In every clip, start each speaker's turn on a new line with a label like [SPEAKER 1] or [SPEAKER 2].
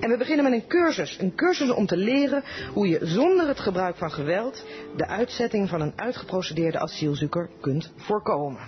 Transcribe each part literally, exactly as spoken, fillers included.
[SPEAKER 1] En we beginnen met een cursus. Een cursus om te leren hoe je zonder het gebruik van geweld de uitzetting van een uitgeprocedeerde asielzoeker kunt voorkomen.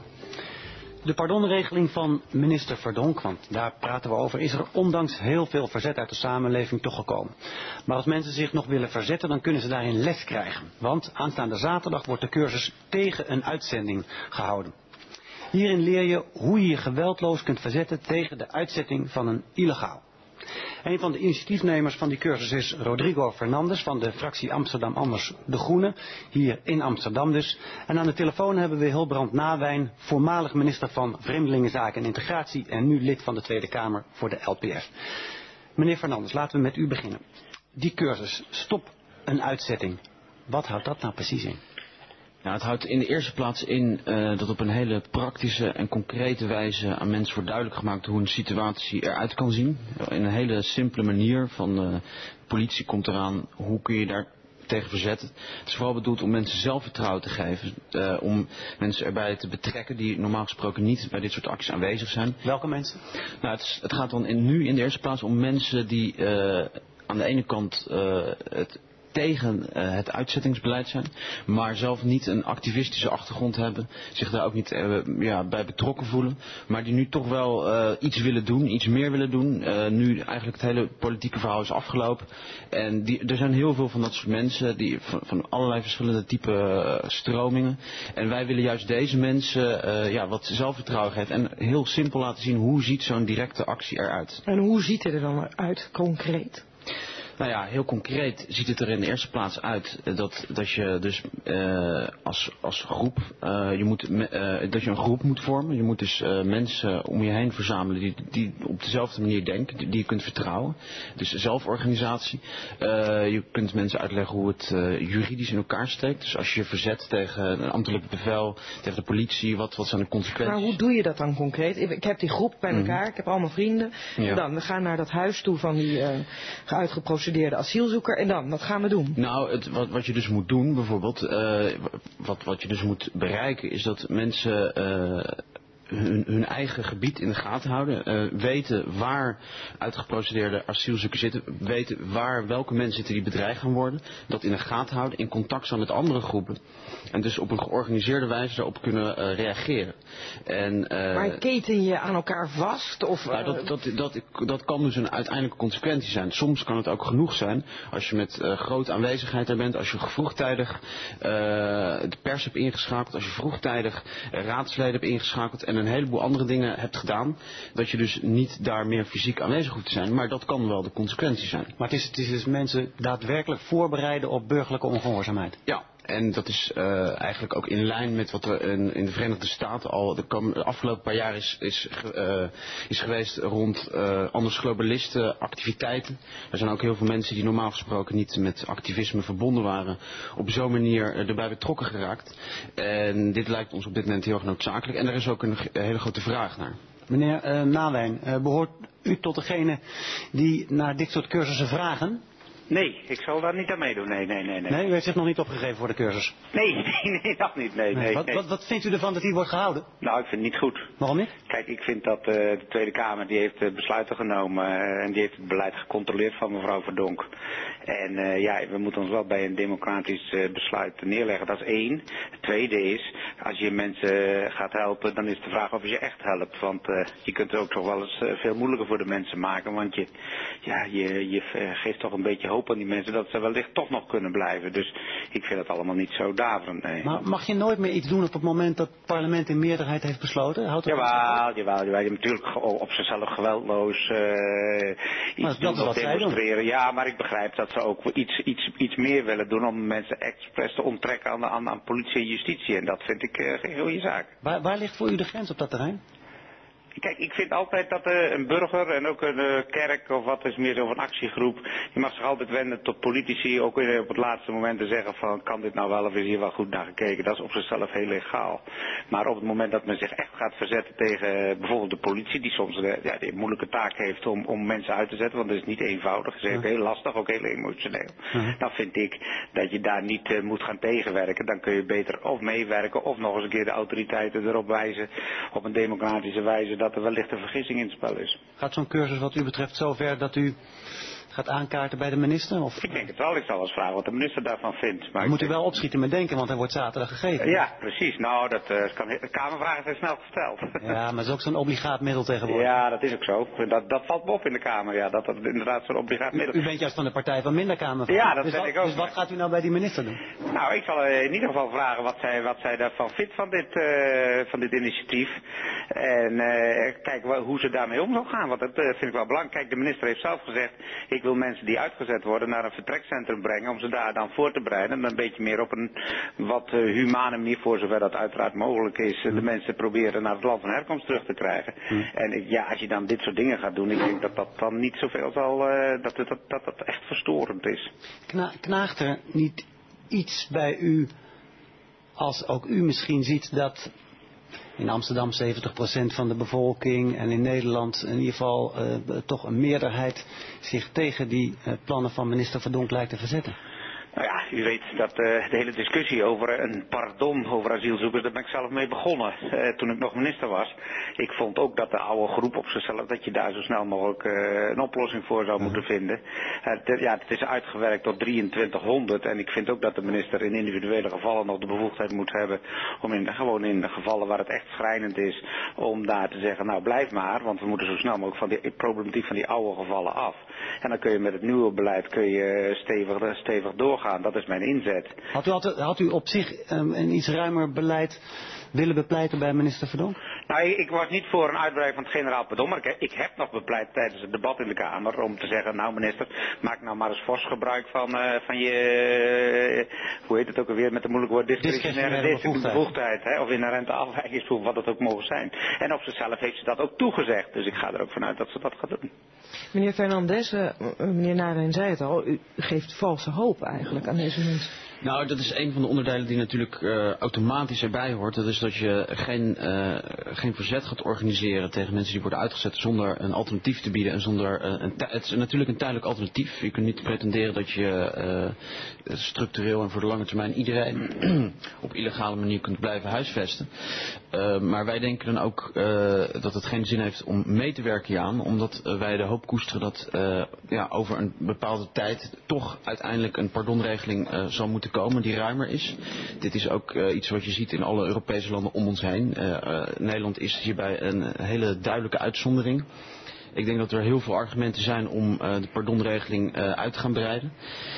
[SPEAKER 2] De pardonregeling van minister Verdonk, want daar praten we over, is er ondanks heel veel verzet uit de samenleving toch gekomen. Maar als mensen zich nog willen verzetten, dan kunnen ze daarin les krijgen. Want aanstaande zaterdag wordt de cursus tegen een uitzending gehouden. Hierin leer je hoe je je geweldloos kunt verzetten tegen de uitzetting van een illegaal. Een van de initiatiefnemers van die cursus is Rodrigo Fernandes van de fractie Amsterdam Anders de Groenen, hier in Amsterdam dus. En aan de telefoon hebben we Hilbrand Nawijn, voormalig minister van Vreemdelingenzaken en Integratie en nu lid van de Tweede Kamer voor de L P F. Meneer Fernandes, laten we met u beginnen. Die cursus, stop een uitzetting. Wat houdt dat nou precies in?
[SPEAKER 3] Nou, het houdt in de eerste plaats in uh, dat op een hele praktische en concrete wijze aan mensen wordt duidelijk gemaakt hoe een situatie eruit kan zien. In een hele simpele manier van de uh, politie komt eraan, hoe kun je daar tegen verzetten. Het is vooral bedoeld om mensen zelfvertrouwen te geven, uh, om mensen erbij te betrekken die normaal gesproken niet bij dit soort acties aanwezig zijn.
[SPEAKER 2] Welke mensen?
[SPEAKER 3] Nou, het, is, het gaat dan in, nu in de eerste plaats om mensen die uh, aan de ene kant uh, het tegen uh, het uitzettingsbeleid zijn, maar zelf niet een activistische achtergrond hebben, zich daar ook niet uh, ja, bij betrokken voelen, maar die nu toch wel uh, iets willen doen, iets meer willen doen. Uh, nu eigenlijk het hele politieke verhaal is afgelopen. En die, er zijn heel veel van dat soort mensen, die, van, van allerlei verschillende type uh, stromingen. En wij willen juist deze mensen uh, ja, wat zelfvertrouwen geven en heel simpel laten zien hoe ziet zo'n directe actie eruit.
[SPEAKER 1] En hoe ziet het er dan uit, concreet?
[SPEAKER 3] Nou ja, heel concreet ziet het er in de eerste plaats uit dat, dat je dus uh, als, als groep, uh, je moet, uh, dat je een groep moet vormen. Je moet dus uh, mensen om je heen verzamelen die, die op dezelfde manier denken, die, die je kunt vertrouwen. Dus zelforganisatie. Uh, je kunt mensen uitleggen hoe het uh, juridisch in elkaar steekt. Dus als je je verzet tegen een ambtelijk bevel, tegen de politie, wat, wat zijn de consequenties?
[SPEAKER 1] Maar hoe doe je dat dan concreet? Ik heb die groep bij elkaar, mm-hmm. Ik heb allemaal vrienden. Ja. En dan, we gaan naar dat huis toe van die uh, uitgeprocedeerde asielzoeker en dan, wat gaan we doen?
[SPEAKER 3] Nou, het, wat, wat je dus moet doen bijvoorbeeld, uh, wat, wat je dus moet bereiken is dat mensen uh, hun, hun eigen gebied in de gaten houden, uh, weten waar uitgeprocedeerde asielzoekers zitten, weten waar welke mensen zitten die bedreigd gaan worden, dat in de gaten houden, in contact staan met andere groepen en dus op een georganiseerde wijze daarop kunnen uh, reageren. En, uh,
[SPEAKER 1] maar keten je aan elkaar vast? Of, uh...
[SPEAKER 3] nou, dat, dat, dat, dat kan dus een uiteindelijke consequentie zijn. Soms kan het ook genoeg zijn als je met uh, grote aanwezigheid er bent, als je vroegtijdig uh, de pers hebt ingeschakeld, als je vroegtijdig uh, raadsleden hebt ingeschakeld en een heleboel andere dingen hebt gedaan, dat je dus niet daar meer fysiek aanwezig hoeft te zijn, maar dat kan wel de consequentie zijn.
[SPEAKER 2] Maar het is, het is dus mensen daadwerkelijk voorbereiden op burgerlijke ongehoorzaamheid?
[SPEAKER 3] Ja. En dat is uh, eigenlijk ook in lijn met wat er in, in de Verenigde Staten al de, kom, de afgelopen paar jaar is, is, uh, is geweest rond uh, anders globalisten activiteiten. Er zijn ook heel veel mensen die normaal gesproken niet met activisme verbonden waren, op zo'n manier erbij betrokken geraakt. En dit lijkt ons op dit moment heel erg noodzakelijk. En er is ook een, een hele grote vraag naar.
[SPEAKER 2] Meneer uh, Nawijn, uh, behoort u tot degene die naar dit soort cursussen vragen?
[SPEAKER 4] Nee, ik zal daar niet aan meedoen. Nee, nee, nee. Nee,
[SPEAKER 2] nee u heeft zich nog niet opgegeven voor de cursus?
[SPEAKER 4] Nee, nee, nee, dat niet. Nee, nee, nee,
[SPEAKER 2] wat,
[SPEAKER 4] nee. Wat,
[SPEAKER 2] wat vindt u ervan dat die wordt gehouden?
[SPEAKER 4] Nou, ik vind het niet goed.
[SPEAKER 2] Waarom niet?
[SPEAKER 4] Kijk, ik vind dat uh, de Tweede Kamer, die heeft uh, besluiten genomen uh, en die heeft het beleid gecontroleerd van mevrouw Verdonk. En uh, ja, we moeten ons wel bij een democratisch uh, besluit neerleggen. Dat is één. Het tweede is, als je mensen uh, gaat helpen, dan is de vraag of je ze echt helpt. Want uh, je kunt het ook toch wel eens uh, veel moeilijker voor de mensen maken. Want je, ja, je, je uh, geeft toch een beetje hoop aan die mensen dat ze wellicht toch nog kunnen blijven. Dus ik vind het allemaal niet zo daverend. Nee.
[SPEAKER 2] Maar mag je nooit meer iets doen op het moment dat het parlement in meerderheid heeft besloten? Houdt dat
[SPEAKER 4] jawel, jawel, jawel. Je natuurlijk op zichzelf geweldloos uh, iets doen of demonstreren. Ja, maar ik begrijp dat ze ook iets, iets, iets meer willen doen om mensen expres te onttrekken aan, aan, aan politie en justitie. En dat vind ik uh, geen goede zaak.
[SPEAKER 2] Waar, waar ligt voor u de grens op dat terrein?
[SPEAKER 4] Kijk, ik vind altijd dat uh, een burger en ook een uh, kerk of wat is meer zo'n actiegroep, die mag zich altijd wenden tot politici, ook uh, op het laatste moment te zeggen van kan dit nou wel of is hier wel goed naar gekeken. Dat is op zichzelf heel legaal. Maar op het moment dat men zich echt gaat verzetten tegen uh, bijvoorbeeld de politie, die soms uh, ja, die een moeilijke taak heeft om, om mensen uit te zetten, want dat is niet eenvoudig, het is ook heel lastig, ook heel emotioneel. Uh-huh. Dan vind ik dat je daar niet uh, moet gaan tegenwerken. Dan kun je beter of meewerken of nog eens een keer de autoriteiten erop wijzen op een democratische wijze dat dat er wellicht een vergissing in het spel is.
[SPEAKER 2] Gaat zo'n cursus wat u betreft zover dat u gaat aankaarten bij de minister? Of?
[SPEAKER 4] Ik denk het wel. Ik zal eens vragen wat de minister daarvan vindt. Maar
[SPEAKER 2] moet u
[SPEAKER 4] denk...
[SPEAKER 2] wel opschieten met denken, want hij wordt zaterdag gegeven.
[SPEAKER 4] Ja, precies. Nou, dat uh, kan... de Kamervragen zijn snel gesteld.
[SPEAKER 2] Ja, maar dat is ook zo'n obligaat middel tegenwoordig.
[SPEAKER 4] Ja, dat is ook zo. Dat, dat valt me op in de Kamer, ja. Dat dat inderdaad zo'n obligaat middel is.
[SPEAKER 2] U, u bent juist van de partij van minder Kamervragen.
[SPEAKER 4] Ja, dat
[SPEAKER 2] dus
[SPEAKER 4] ben
[SPEAKER 2] wat,
[SPEAKER 4] ik ook.
[SPEAKER 2] Dus wat gaat u nou bij die minister doen?
[SPEAKER 4] Nou, ik zal in ieder geval vragen wat zij, wat zij daarvan vindt van dit, uh, van dit initiatief. En uh, kijken hoe ze daarmee om zal gaan. Want dat uh, vind ik wel belangrijk. Kijk, de minister heeft zelf gezegd, ik wil mensen die uitgezet worden naar een vertrekcentrum brengen, om ze daar dan voor te bereiden. En een beetje meer op een wat uh, humane manier, voor zover dat uiteraard mogelijk is, uh, de mensen proberen naar het land van herkomst terug te krijgen. Hmm. En ik, ja, als je dan dit soort dingen gaat doen, ik denk dat dat dan niet zoveel zal, uh, dat, dat, dat dat echt verstorend is.
[SPEAKER 2] Kna, knaagt er niet iets bij u, als ook u misschien ziet dat in Amsterdam zeventig procent van de bevolking en in Nederland in ieder geval uh, toch een meerderheid zich tegen die uh, plannen van minister Verdonk lijkt te verzetten?
[SPEAKER 4] Nou ja, u weet dat uh, de hele discussie over een pardon over asielzoekers, daar ben ik zelf mee begonnen uh, toen ik nog minister was. Ik vond ook dat de oude groep op zichzelf, dat je daar zo snel mogelijk uh, een oplossing voor zou moeten vinden. Uh, te, ja, het is uitgewerkt tot drieëntwintighonderd en ik vind ook dat de minister in individuele gevallen nog de bevoegdheid moet hebben om in, gewoon in de gevallen waar het echt schrijnend is, om daar te zeggen, nou blijf maar, want we moeten zo snel mogelijk van die problematiek van die oude gevallen af. En dan kun je met het nieuwe beleid kun je stevig, stevig doorgaan. Dat is mijn inzet.
[SPEAKER 2] Had u, had, had u op zich um, een iets ruimer beleid willen bepleiten bij minister Verdonk?
[SPEAKER 4] Nou, ik, ik was niet voor een uitbreiding van het generaal pardon, maar ik, ik heb nog bepleit tijdens het debat in de Kamer om te zeggen, nou minister, maak nou maar eens fors gebruik van, uh, van je, uh, hoe heet het ook alweer met een moeilijk woord, discretionaire bevoegdheid, bevoegdheid hè, of inherente afwijkingsbehoefte, wat het ook mogen zijn. En op zichzelf heeft ze dat ook toegezegd, dus ik ga er ook vanuit dat ze dat gaat doen.
[SPEAKER 1] Meneer Fernandes, uh, meneer Naarden zei het al, u geeft valse hoop eigenlijk aan deze mensen.
[SPEAKER 3] Nou, dat is een van de onderdelen die natuurlijk uh, automatisch erbij hoort. Dat is dat je geen, uh, geen verzet gaat organiseren tegen mensen die worden uitgezet zonder een alternatief te bieden. En zonder, uh, een het is natuurlijk een tijdelijk alternatief. Je kunt niet pretenderen dat je uh, structureel en voor de lange termijn iedereen op illegale manier kunt blijven huisvesten. Uh, maar wij denken dan ook uh, dat het geen zin heeft om mee te werken hieraan. Omdat uh, wij de hoop koesteren dat uh, ja, over een bepaalde tijd toch uiteindelijk een pardonregeling uh, zal moeten komen die ruimer is. Dit is ook uh, iets wat je ziet in alle Europese landen om ons heen. Uh, uh, Nederland is hierbij een hele duidelijke uitzondering. Ik denk dat er heel veel argumenten zijn om uh, de pardonregeling uh, uit te gaan breiden.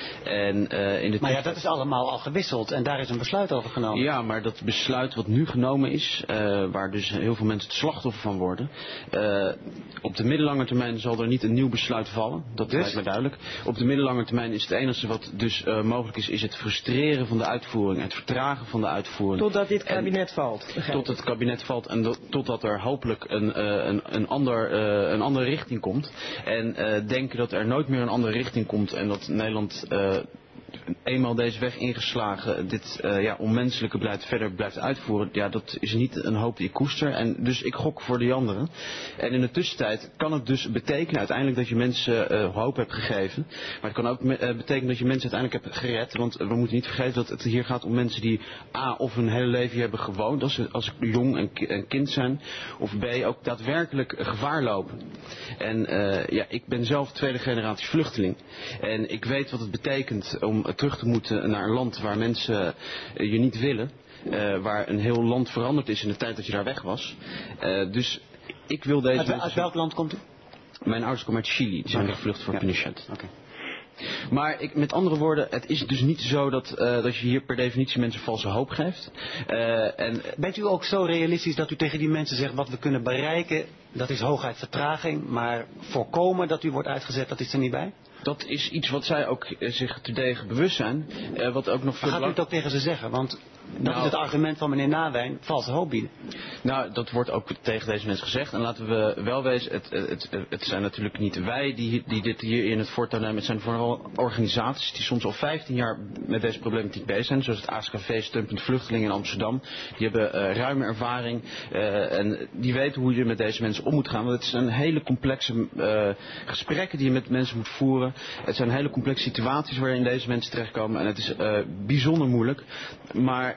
[SPEAKER 3] En, uh, in de
[SPEAKER 2] maar ja, dat is allemaal al gewisseld en daar is een besluit over genomen.
[SPEAKER 3] Ja, maar dat besluit wat nu genomen is, uh, waar dus heel veel mensen het slachtoffer van worden. Uh, op de middellange termijn zal er niet een nieuw besluit vallen. Dat
[SPEAKER 2] dus?
[SPEAKER 3] lijkt me duidelijk. Op de middellange termijn is het enige wat dus uh, mogelijk is, is het frustreren van de uitvoering. Het vertragen van de uitvoering.
[SPEAKER 1] Totdat dit kabinet
[SPEAKER 3] en,
[SPEAKER 1] valt.
[SPEAKER 3] Tot het kabinet valt en do, totdat er hopelijk een, uh, een, een, ander, uh, een andere richting komt. En uh, denken dat er nooit meer een andere richting komt en dat Nederland Uh, eenmaal deze weg ingeslagen dit uh, ja, onmenselijke beleid verder blijft uitvoeren, ja, dat is niet een hoop die ik koester. En dus ik gok voor die anderen. En in de tussentijd kan het dus betekenen uiteindelijk dat je mensen uh, hoop hebt gegeven. Maar het kan ook uh, betekenen dat je mensen uiteindelijk hebt gered. Want we moeten niet vergeten dat het hier gaat om mensen die A, of hun hele leven hier hebben gewoond als ze, als ze jong en, en kind zijn. Of B, ook daadwerkelijk gevaar lopen. En uh, ja, ik ben zelf tweede generatie vluchteling. En ik weet wat het betekent om terug te moeten naar een land waar mensen uh, je niet willen. Uh, waar een heel land veranderd is in de tijd dat je daar weg was. Uh, dus ik wil deze
[SPEAKER 2] uit,
[SPEAKER 3] mensen...
[SPEAKER 2] Uit welk land komt u?
[SPEAKER 3] Mijn ouders komen uit Chili. Die zijn
[SPEAKER 2] okay.
[SPEAKER 3] gevlucht voor
[SPEAKER 2] ja.
[SPEAKER 3] Pinochet.
[SPEAKER 2] Okay.
[SPEAKER 3] Maar ik, met andere woorden, het is dus niet zo dat, uh, dat je hier per definitie mensen valse hoop geeft. Uh, en,
[SPEAKER 2] Bent u ook zo realistisch dat u tegen die mensen zegt wat we kunnen bereiken, dat is hooguit vertraging, maar voorkomen dat u wordt uitgezet, dat is er niet bij?
[SPEAKER 3] Dat is iets wat zij ook uh, zich terdege bewust zijn. Uh, wat ook nog veel
[SPEAKER 2] maar gaat u het ook tegen ze zeggen? Want dat nou, is het argument van meneer Nawijn, valse hoop bieden.
[SPEAKER 3] Nou, dat wordt ook tegen deze mensen gezegd. En laten we wel wezen, het, het, het, het zijn natuurlijk niet wij die, die dit hier in het voortouw nemen. Het zijn vooral organisaties die soms al vijftien jaar met deze problematiek bezig zijn. Zoals het A S K V, Steunpunt Vluchtelingen in Amsterdam. Die hebben uh, ruime ervaring. Uh, en die weten hoe je met deze mensen om moet gaan. Want het zijn hele complexe uh, gesprekken die je met mensen moet voeren. Het zijn hele complexe situaties waarin deze mensen terechtkomen. En het is uh, bijzonder moeilijk. Maar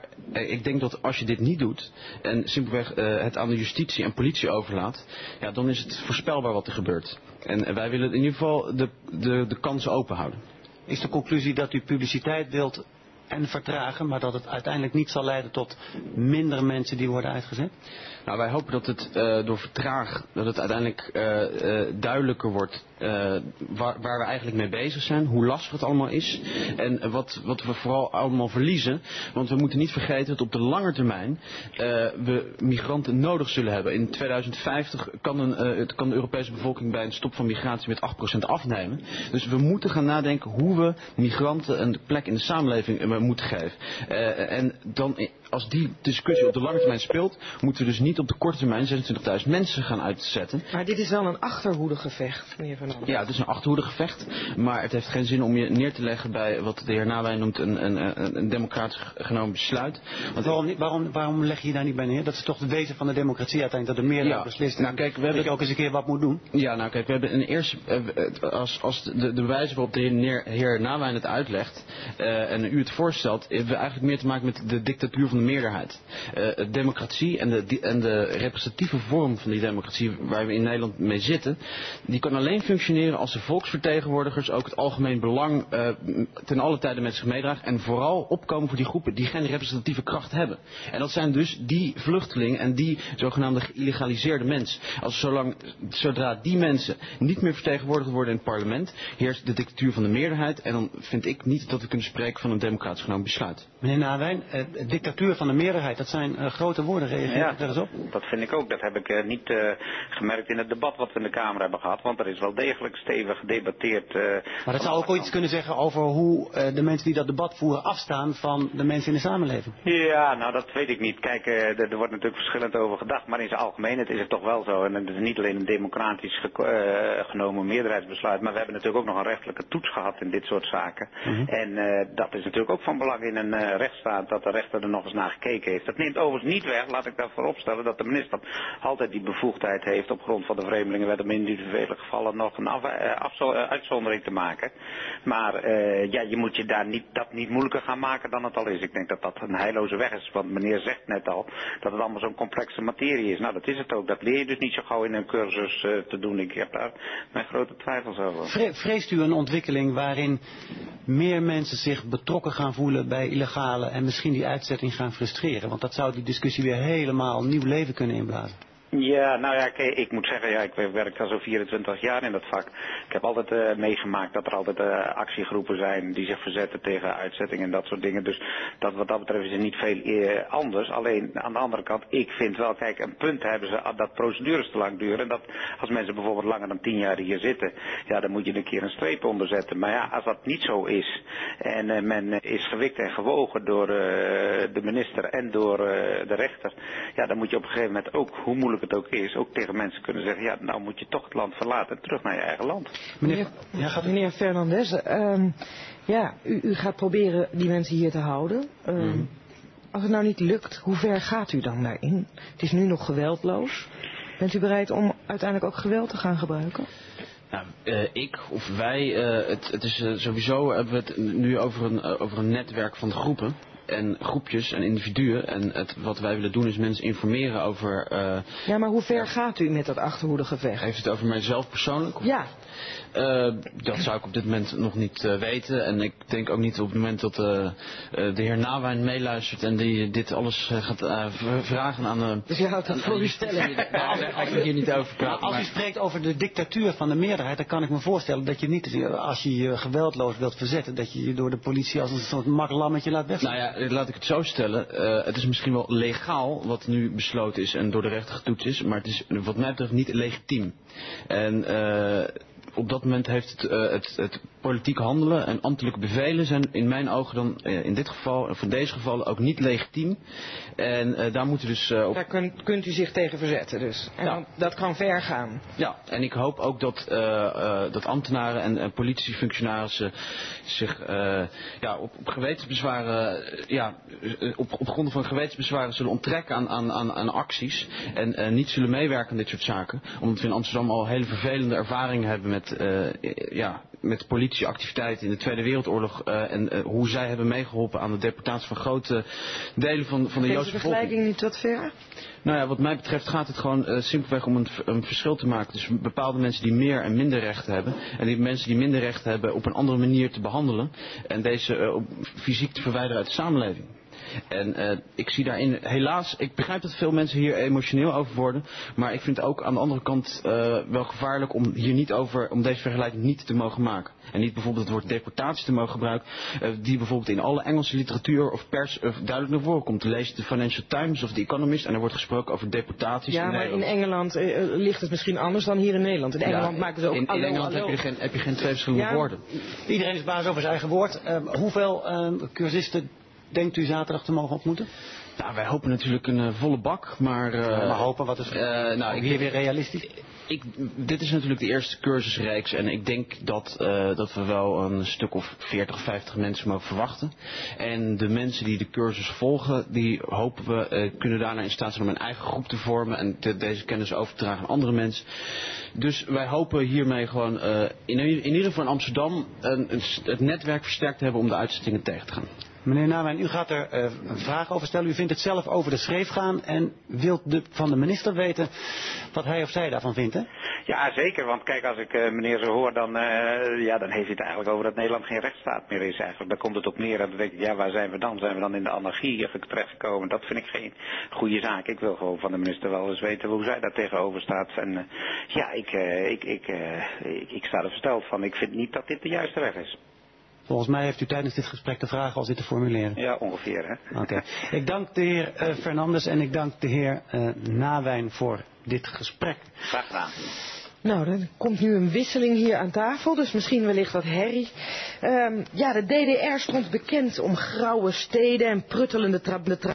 [SPEAKER 3] Maar uh, ik denk dat als je dit niet doet en simpelweg uh, het aan de justitie en politie overlaat, ja, dan is het voorspelbaar wat er gebeurt. En uh, wij willen in ieder geval de, de, de kansen open houden.
[SPEAKER 2] Is de conclusie dat u publiciteit wilt en vertragen, maar dat het uiteindelijk niet zal leiden tot minder mensen die worden uitgezet?
[SPEAKER 3] Nou, wij hopen dat het uh, door vertraag, dat het uiteindelijk uh, uh, duidelijker wordt uh, waar, waar we eigenlijk mee bezig zijn, hoe lastig het allemaal is en wat, wat we vooral allemaal verliezen. Want we moeten niet vergeten dat op de lange termijn uh, we migranten nodig zullen hebben. In tweeduizend vijftig kan, een, uh, het kan de Europese bevolking bij een stop van migratie met acht procent afnemen. Dus we moeten gaan nadenken hoe we migranten een plek in de samenleving uh, moeten geven. Uh, en dan, als die discussie op de lange termijn speelt, moeten we dus niet op de korte termijn zesentwintigduizend mensen gaan uitzetten.
[SPEAKER 1] Maar dit is wel een achterhoedegevecht, meneer Van Dam.
[SPEAKER 3] Ja, het is een achterhoedegevecht, maar het heeft geen zin om je neer te leggen bij wat de heer Nawijn noemt een, een, een, een democratisch genomen besluit.
[SPEAKER 2] Want waarom, niet, waarom, waarom leg je je daar niet bij neer? Dat is toch het wezen van de democratie uiteindelijk, dat de meerderheid ja, beslist.
[SPEAKER 3] Nou, kijk, we hebben,
[SPEAKER 2] dat je ook eens een keer wat moet doen.
[SPEAKER 3] Ja, nou kijk, we hebben een eerste, uh, als, als de, de wijze waarop de heer, heer Nawijn het uitlegt uh, en u het voorstelt, hebben we eigenlijk meer te maken met de dictatuur van de meerderheid. Uh, democratie en de, en de representatieve vorm van die democratie waar we in Nederland mee zitten, die kan alleen functioneren als de volksvertegenwoordigers ook het algemeen belang uh, ten alle tijde met zich meedragen en vooral opkomen voor die groepen die geen representatieve kracht hebben. En dat zijn dus die vluchtelingen en die zogenaamde geïllegaliseerde mensen. Als zolang, zodra die mensen niet meer vertegenwoordigd worden in het parlement, heerst de dictatuur van de meerderheid en dan vind ik niet dat we kunnen spreken van een democratisch genomen besluit.
[SPEAKER 2] Meneer Nawijn, uh, dictatuur van de meerderheid, dat zijn uh, grote woorden. Reageer
[SPEAKER 4] ja,
[SPEAKER 2] daar eens op?
[SPEAKER 4] Dat vind ik ook. Dat heb ik uh, niet uh, gemerkt in het debat wat we in de Kamer hebben gehad. Want er is wel degelijk stevig gedebatteerd. Uh,
[SPEAKER 2] maar dat zou ook wel iets kunnen zeggen over hoe uh, de mensen die dat debat voeren afstaan van de mensen in de samenleving.
[SPEAKER 4] Ja, nou dat weet ik niet. Kijk, uh, er, er wordt natuurlijk verschillend over gedacht. Maar in zijn algemeenheid is het toch wel zo. En het is niet alleen een democratisch ge uh, genomen meerderheidsbesluit. Maar we hebben natuurlijk ook nog een rechtelijke toets gehad in dit soort zaken. Mm-hmm. En uh, dat is natuurlijk ook van belang in een uh, rechtsstaat dat de rechter er nog eens naar gekeken heeft. Dat neemt overigens niet weg, laat ik dat vooropstellen, dat de minister altijd die bevoegdheid heeft op grond van de vreemdelingenwet om in individuele gevallen nog een af, uh, afzo, uh, uitzondering te maken. Maar uh, ja, je moet je daar niet, dat niet moeilijker gaan maken dan het al is. Ik denk dat dat een heilloze weg is, want meneer zegt net al dat het allemaal zo'n complexe materie is. Nou, dat is het ook. Dat leer je dus niet zo gauw in een cursus uh, te doen. Ik heb daar mijn grote twijfels over.
[SPEAKER 2] Vre vreest u een ontwikkeling waarin meer mensen zich betrokken gaan voelen bij illegale en misschien die uitzetting gaan frustreren? Want dat zou die discussie weer helemaal nieuw leven kunnen inblazen.
[SPEAKER 4] Ja, nou ja, kijk, ik moet zeggen, ja, ik werk al zo'n vierentwintig jaar in dat vak. Ik heb altijd uh, meegemaakt dat er altijd uh, actiegroepen zijn die zich verzetten tegen uitzetting en dat soort dingen. Dus dat, wat dat betreft is er niet veel uh, anders. Alleen aan de andere kant, ik vind wel, kijk, een punt hebben ze dat procedures te lang duren. En dat als mensen bijvoorbeeld langer dan tien jaar hier zitten, ja, dan moet je een keer een streep onder zetten. Maar ja, als dat niet zo is en uh, men is gewikt en gewogen door uh, de minister en door uh, de rechter, ja, dan moet je op een gegeven moment ook, hoe moeilijk het ook is, ook tegen mensen kunnen zeggen, ja, nou moet je toch het land verlaten en terug naar je eigen land.
[SPEAKER 1] Meneer, ja, gaat meneer Fernandes, um, ja, u, u gaat proberen die mensen hier te houden. Um, mm. Als het nou niet lukt, hoe ver gaat u dan daarin? Het is nu nog geweldloos. Bent u bereid om uiteindelijk ook geweld te gaan gebruiken?
[SPEAKER 3] Nou, uh, ik of wij, uh, het, het is uh, sowieso, hebben we het nu over een, uh, over een netwerk van groepen. En groepjes en individuen. En het, wat wij willen doen is mensen informeren over... Uh,
[SPEAKER 1] ja, maar hoe ver uh, gaat u met dat achterhoedegevecht?
[SPEAKER 3] Heeft het over mijzelf persoonlijk? Of?
[SPEAKER 1] Ja.
[SPEAKER 3] Uh, dat zou ik op dit moment nog niet uh, weten. En ik denk ook niet op het moment dat uh, uh, de heer Nawijn meeluistert en die dit alles uh, gaat uh, vragen aan de...
[SPEAKER 1] Dus je houdt dat voor u stellen?
[SPEAKER 3] Ja, als we hier niet over praten.
[SPEAKER 2] Als u spreekt over de dictatuur van de meerderheid, dan kan ik me voorstellen dat je niet, als je je geweldloos wilt verzetten, dat je je door de politie als een soort mak lammetje laat wegzetten.
[SPEAKER 3] Nou ja, laat ik het zo stellen. Uh, het is misschien wel legaal wat nu besloten is en door de rechter getoetst is, maar het is wat mij betreft niet legitiem. En... Uh, op dat moment heeft het, uh, het, het politiek handelen en ambtelijke bevelen zijn in mijn ogen dan uh, in dit geval en voor deze gevallen ook niet legitiem. En uh, daar moeten dus... Uh, op...
[SPEAKER 1] Daar kunt, kunt u zich tegen verzetten dus. En ja. dan, dat kan ver gaan.
[SPEAKER 3] Ja, en ik hoop ook dat, uh, uh, dat ambtenaren en, en politiefunctionarissen zich uh, ja, op, op gewetensbezwaren, uh, ja, op, op grond van gewetensbezwaren zullen onttrekken aan, aan, aan, aan acties. En uh, niet zullen meewerken aan dit soort zaken. Omdat we in Amsterdam al hele vervelende ervaringen hebben met, uh, ja, met politie. politische activiteiten in de Tweede Wereldoorlog uh, en uh, hoe zij hebben meegeholpen aan de deportatie van grote delen van, van de Joodse bevolking.
[SPEAKER 1] Is de vergelijking niet wat ver?
[SPEAKER 3] Nou ja, wat mij betreft gaat het gewoon uh, simpelweg om een, een verschil te maken tussen bepaalde mensen die meer en minder rechten hebben en die mensen die minder rechten hebben op een andere manier te behandelen en deze uh, fysiek te verwijderen uit de samenleving. En uh, ik zie daarin helaas, ik begrijp dat veel mensen hier emotioneel over worden, maar ik vind het ook aan de andere kant uh, wel gevaarlijk om hier niet over, om deze vergelijking niet te mogen maken. En niet bijvoorbeeld het woord deportatie te mogen gebruiken, uh, die bijvoorbeeld in alle Engelse literatuur of pers uh, duidelijk naar voren komt. Lees de Financial Times of The Economist en er wordt gesproken over deportaties.
[SPEAKER 1] Ja,
[SPEAKER 3] in
[SPEAKER 1] maar
[SPEAKER 3] Nederland.
[SPEAKER 1] in Engeland uh, ligt het misschien anders dan hier in Nederland. In Engeland
[SPEAKER 3] ja,
[SPEAKER 1] maken ze ook
[SPEAKER 3] in,
[SPEAKER 1] allo,
[SPEAKER 3] in Engeland
[SPEAKER 1] allo.
[SPEAKER 3] Heb, je geen, heb je geen twee verschillende
[SPEAKER 1] ja.
[SPEAKER 3] woorden.
[SPEAKER 2] Iedereen is baas over zijn eigen woord. Uh, hoeveel uh, cursisten denkt u zaterdag te mogen ontmoeten?
[SPEAKER 3] Nou, wij hopen natuurlijk een uh, volle bak, maar... Uh,
[SPEAKER 2] ja, maar hopen, wat is
[SPEAKER 3] uh, nou,
[SPEAKER 2] hier weer realistisch?
[SPEAKER 3] Ik, dit is natuurlijk de eerste cursusreeks en ik denk dat, uh, dat we wel een stuk of veertig, vijftig mensen mogen verwachten. En de mensen die de cursus volgen, die hopen we uh, kunnen daarna in staat zijn om een eigen groep te vormen en te, deze kennis over te dragen aan andere mensen. Dus wij hopen hiermee gewoon uh, in, in ieder geval in Amsterdam een, een, het netwerk versterkt te hebben om de uitzettingen tegen te gaan.
[SPEAKER 2] Meneer Nawijn, u gaat er uh, een vraag over stellen. U vindt het zelf over de schreef gaan en wilt de, van de minister weten wat hij of zij daarvan vindt, hè?
[SPEAKER 4] Ja, zeker. Want kijk, als ik uh, meneer zo hoor, dan, uh, ja, dan heeft hij het eigenlijk over dat Nederland geen rechtsstaat meer is eigenlijk. Daar komt het op neer. En dan denk ik, ja, waar zijn we dan? Zijn we dan in de anarchie terechtgekomen? Dat vind ik geen goede zaak. Ik wil gewoon van de minister wel eens weten hoe zij daar tegenover staat. En uh, ja, ik, uh, ik, ik, uh, ik, ik sta er versteld van. Ik vind niet dat dit de juiste weg is.
[SPEAKER 2] Volgens mij heeft u tijdens dit gesprek de vragen al zitten formuleren.
[SPEAKER 4] Ja, ongeveer, hè.
[SPEAKER 2] Oké. Okay. Ik dank de heer uh, Fernandes en ik dank de heer uh, Nawijn voor dit gesprek.
[SPEAKER 4] Graag gedaan.
[SPEAKER 1] Nou, er komt nu een wisseling hier aan tafel, dus misschien wellicht wat herrie. Um, ja, de D D R stond bekend om grauwe steden en pruttelende tra-